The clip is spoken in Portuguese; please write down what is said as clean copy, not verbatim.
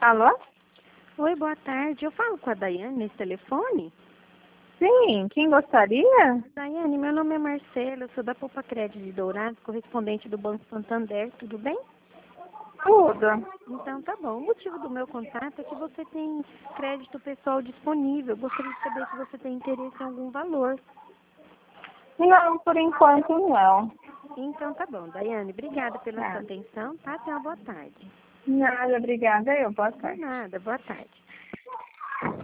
Alô? Oi, boa tarde. Eu falo com a Daiane nesse telefone? Sim, quem gostaria? Daiane, meu nome é Marcelo, eu sou da Poupa Crédito de Dourados, correspondente do Banco Santander, tudo bem? Tudo. Então tá bom. O motivo do meu contato é que você tem crédito pessoal disponível. Gostaria de saber se você tem interesse em algum valor. Não, por enquanto não. Então tá bom. Daiane, obrigada pela sua Tá. atenção, tá? Tenha uma boa tarde. Nada, obrigada. Boa De tarde. nada, boa tarde.